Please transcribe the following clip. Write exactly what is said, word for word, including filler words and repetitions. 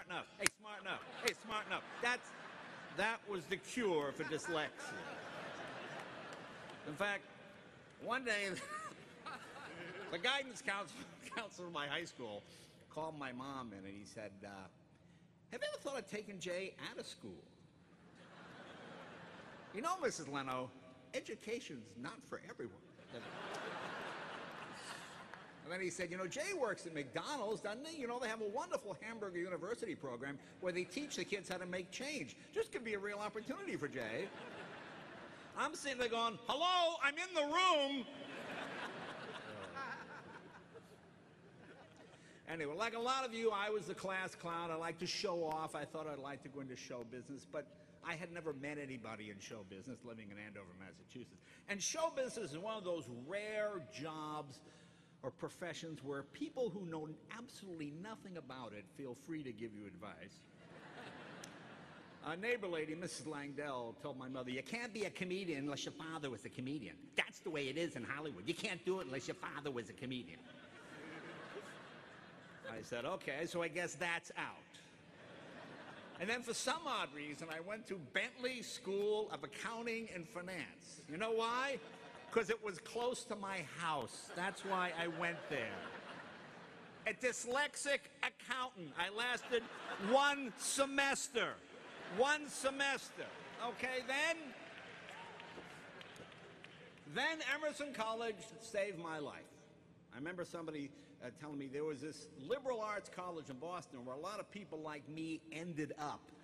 smarten up. Hey, smarten up. Hey, smarten up. That's, that was the cure for dyslexia. In fact, one day, the guidance counselor, counselor of my high school called my mom in and he said, uh, have you ever thought of taking Jay out of school? You know, Missus Leno, education's not for everyone. And then he said, you know, Jay works at McDonald's, doesn't he? You know, they have a wonderful Hamburger University program where they teach the kids how to make change. This could be a real opportunity for Jay. I'm sitting there going, hello, I'm in the room. Anyway, like a lot of you, I was the class clown. I like to show off. I thought I'd like to go into show business, but I had never met anybody in show business living in Andover, Massachusetts. And show business is one of those rare jobs or professions where people who know absolutely nothing about it feel free to give you advice. A neighbor lady, Missus Langdell, told my mother, you can't be a comedian unless your father was a comedian. That's the way it is in Hollywood. You can't do it unless your father was a comedian. I said, okay, so I guess that's out. And then for some odd reason, I went to Bentley School of Accounting and Finance. You know why? Because it was close to my house. That's why I went there. A dyslexic accountant. I lasted one semester. One semester. Okay, then, then Emerson College saved my life. I remember somebody uh, telling me there was this liberal arts college in Boston where a lot of people like me ended up.